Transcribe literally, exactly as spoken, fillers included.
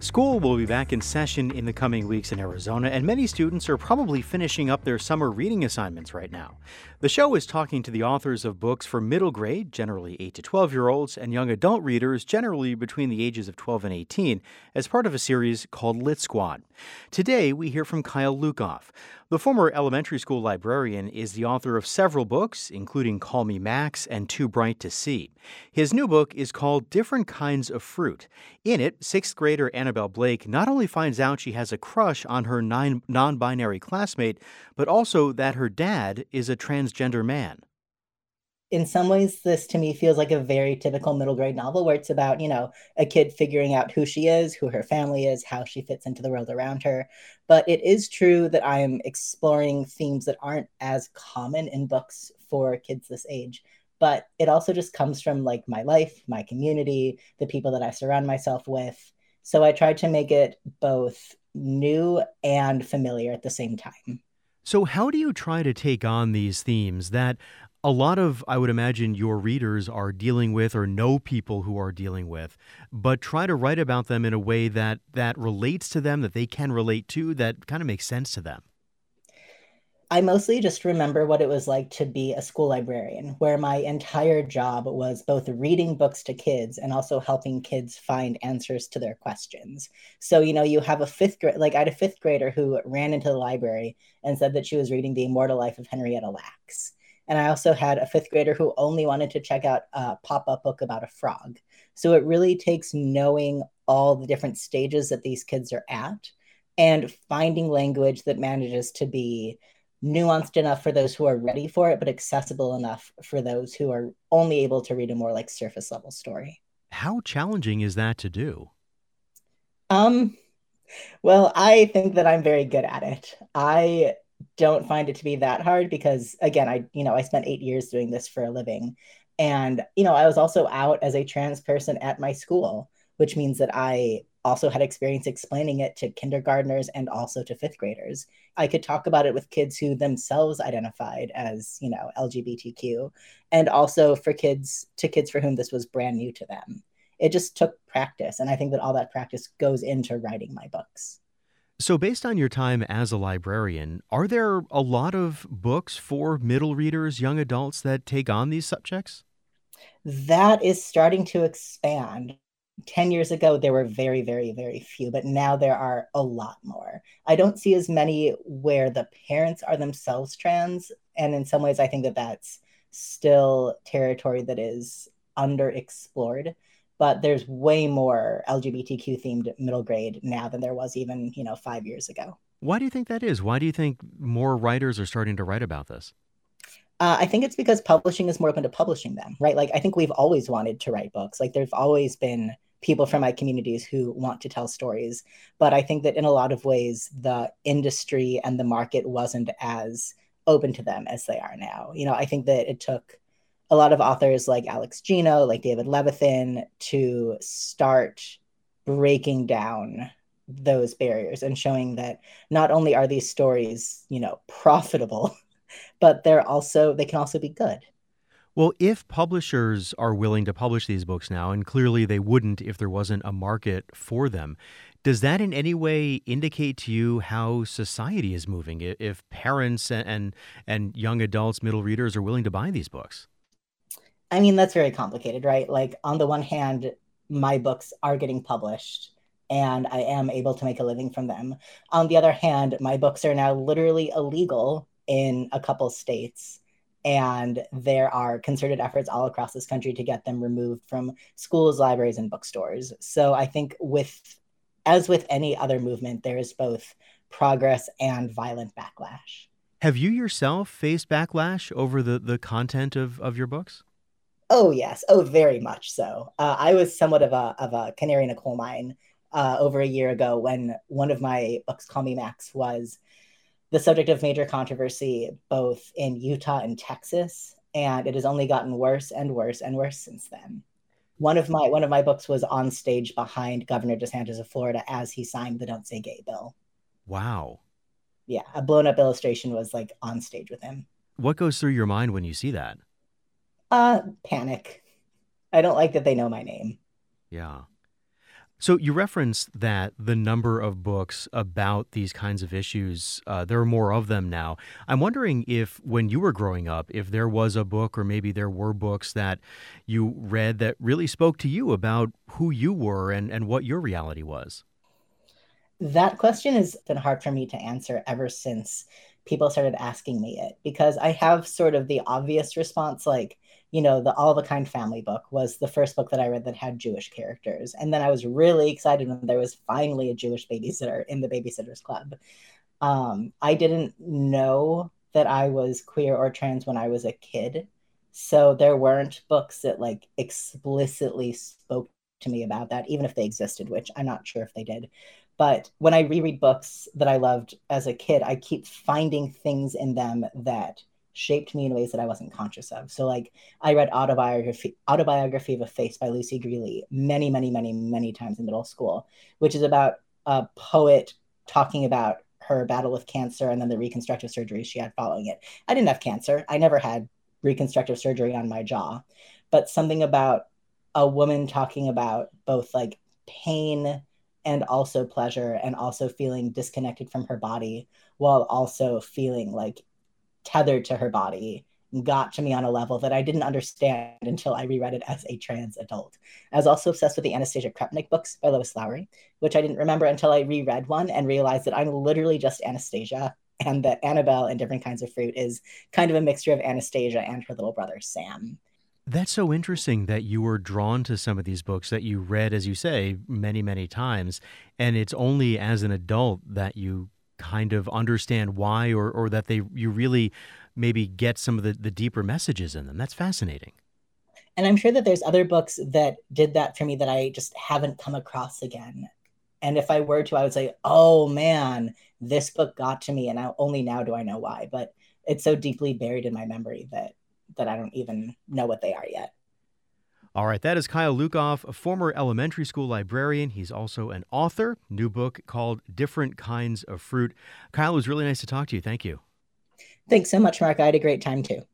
School will be back in session in the coming weeks in Arizona, and many students are probably finishing up their summer reading assignments right now. The show is talking to the authors of books for middle grade, generally eight to twelve year olds, and young adult readers, generally between the ages of twelve and eighteen, as part of a series called Lit Squad. Today, we hear from Kyle Lukoff. The former elementary school librarian is the author of several books, including Call Me Max and Too Bright to See. His new book is called Different Kinds of Fruit. In it, sixth grader Annabelle Blake not only finds out she has a crush on her non- non-binary classmate, but also that her dad is a transgender man. In some ways, this to me feels like a very typical middle grade novel where it's about, you know, a kid figuring out who she is, who her family is, how she fits into the world around her. But it is true that I am exploring themes that aren't as common in books for kids this age. But it also just comes from like my life, my community, the people that I surround myself with. So I tried to make it both new and familiar at the same time. So, how do you try to take on these themes that a lot of, I would imagine, your readers are dealing with or know people who are dealing with, but try to write about them in a way that that relates to them, that they can relate to, that kind of makes sense to them? I mostly just remember what it was like to be a school librarian, where my entire job was both reading books to kids and also helping kids find answers to their questions. So, you know, you have a fifth grade, like I had a fifth grader who ran into the library and said that she was reading The Immortal Life of Henrietta Lacks. And I also had a fifth grader who only wanted to check out a pop up book about a frog. So it really takes knowing all the different stages that these kids are at and finding language that manages to be nuanced enough for those who are ready for it, but accessible enough for those who are only able to read a more like surface level story. How challenging is that to do? Um, well, I think that I'm very good at it. I don't find it to be that hard because again, I, you know, I spent eight years doing this for a living. And, you know, I was also out as a trans person at my school, which means that I also had experience explaining it to kindergartners and also to fifth graders. I could talk about it with kids who themselves identified as, you know, L G B T Q, and also for kids to kids for whom this was brand new to them. It just took practice. And I think that all that practice goes into writing my books. So, based on your time as a librarian, are there a lot of books for middle readers, young adults that take on these subjects? That is starting to expand. ten years ago, there were very, very, very few, but now there are a lot more. I don't see as many where the parents are themselves trans. And in some ways, I think that that's still territory that is underexplored. But there's way more L G B T Q themed middle grade now than there was even, you know, five years ago. Why do you think that is? Why do you think more writers are starting to write about this? Uh, I think it's because publishing is more open to publishing them, right? Like, I think we've always wanted to write books. Like, there's always been people from my communities who want to tell stories. But I think that in a lot of ways, the industry and the market wasn't as open to them as they are now. You know, I think that it took a lot of authors like Alex Gino, like David Levithan, to start breaking down those barriers and showing that not only are these stories, you know, profitable, but they're also they can also be good. Well, if publishers are willing to publish these books now, and clearly they wouldn't if there wasn't a market for them, does that in any way indicate to you how society is moving? I- If parents and and, and young adults, middle readers are willing to buy these books? I mean, that's very complicated, right? Like on the one hand, my books are getting published and I am able to make a living from them. On the other hand, my books are now literally illegal in a couple states. And there are concerted efforts all across this country to get them removed from schools, libraries, and bookstores. So I think with as with any other movement, there is both progress and violent backlash. Have you yourself faced backlash over the, the content of, of your books? Oh yes, oh very much so. Uh, I was somewhat of a of a canary in a coal mine uh, over a year ago when one of my books, Call Me Max, was the subject of major controversy both in Utah and Texas, and it has only gotten worse and worse and worse since then. One of my one of my books was on stage behind Governor DeSantis of Florida as he signed the Don't Say Gay bill. Wow. Yeah, a blown up illustration was like on stage with him. What goes through your mind when you see that? Uh, panic. I don't like that they know my name. Yeah. So you referenced that the number of books about these kinds of issues, uh, there are more of them now. I'm wondering if when you were growing up, if there was a book or maybe there were books that you read that really spoke to you about who you were and, and what your reality was. That question has been hard for me to answer ever since people started asking me it, because I have sort of the obvious response, like, you know, the All the Kind family book was the first book that I read that had Jewish characters. And then I was really excited when there was finally a Jewish babysitter in the Babysitters Club. Um, I didn't know that I was queer or trans when I was a kid. So there weren't books that like explicitly spoke to me about that, even if they existed, which I'm not sure if they did. But when I reread books that I loved as a kid, I keep finding things in them that shaped me in ways that I wasn't conscious of. So like I read autobiography autobiography of a Face by Lucy Greeley many, many, many, many times in middle school, which is about a poet talking about her battle with cancer and then the reconstructive surgery she had following it. I didn't have cancer. I never had reconstructive surgery on my jaw, but something about a woman talking about both like pain and also pleasure and also feeling disconnected from her body while also feeling like tethered to her body got to me on a level that I didn't understand until I reread it as a trans adult. I was also obsessed with the Anastasia Krupnik books by Lois Lowry, which I didn't remember until I reread one and realized that I'm literally just Anastasia, and that Annabelle and Different Kinds of Fruit is kind of a mixture of Anastasia and her little brother Sam. That's so interesting that you were drawn to some of these books that you read, as you say, many, many times. And it's only as an adult that you kind of understand why or, or that they you really maybe get some of the, the deeper messages in them. That's fascinating. And I'm sure that there's other books that did that for me that I just haven't come across again. And if I were to, I would say, oh man, this book got to me, and I, only now do I know why. But it's so deeply buried in my memory that that I don't even know what they are yet. All right, that is Kyle Lukoff, a former elementary school librarian. He's also an author. New book called Different Kinds of Fruit. Kyle, it was really nice to talk to you. Thank you. Thanks so much, Mark. I had a great time too.